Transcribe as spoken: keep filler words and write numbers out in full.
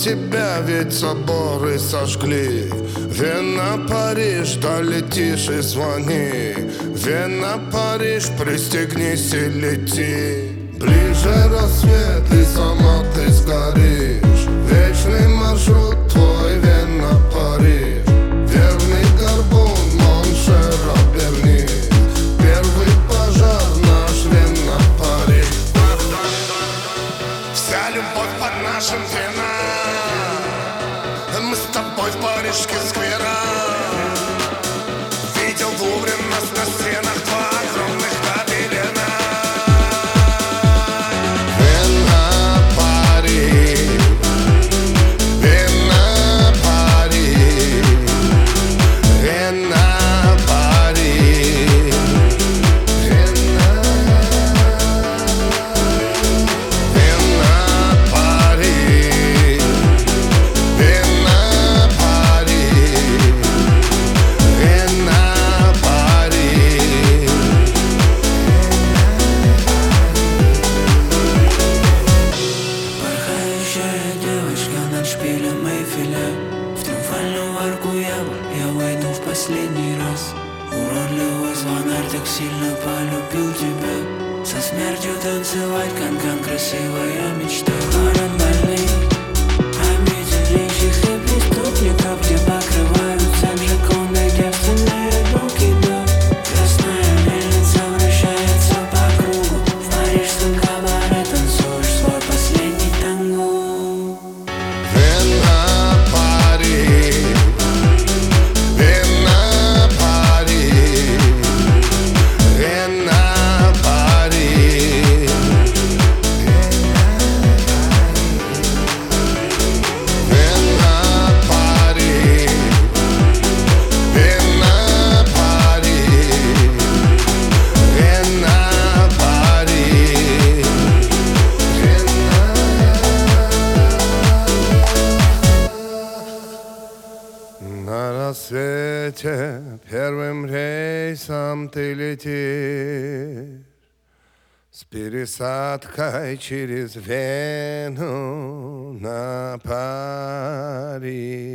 тебя ведь соборы сожгли. Вена, Париж, долетишь и звони. Вена, Париж, пристегнись и лети. Ближе рассвет, и сама ты сгоришь. Вечный маршрут твой, Вена, Париж. Верный горбун, Моншера, Берни. Первый пожар наш, Вена, Париж. Вся любовь под нашим венам. Мы с тобой в парижских скверах. Видел в Лувре нас на стенах два огромных гобелена. Вена, Париж. Вена, Париж. Вена, Париж. Вена, Вена, Париж. Вена, Париж. Вена, Париж. Порхающая девочка над шпилем Эйфеля. В триумфальную арку я, я войду в последний раз. Уродливый звонарь так сильно полюбил тебя. Со смертью танцевать, кан-кан, красивая мечта. Город больных, обителяющих и преступников, где покрываются джеконды, девственные руки, да. Красная мельница вращается по кругу. В парижском кабаре танцуешь свой последний танго. Вена, Париж. Вена, Париж. Вена, Париж. Вена, Париж. Вена, Париж. Вена, Париж. На рассвете первым рейсом ты летишь с пересадкой через Вену на Париж.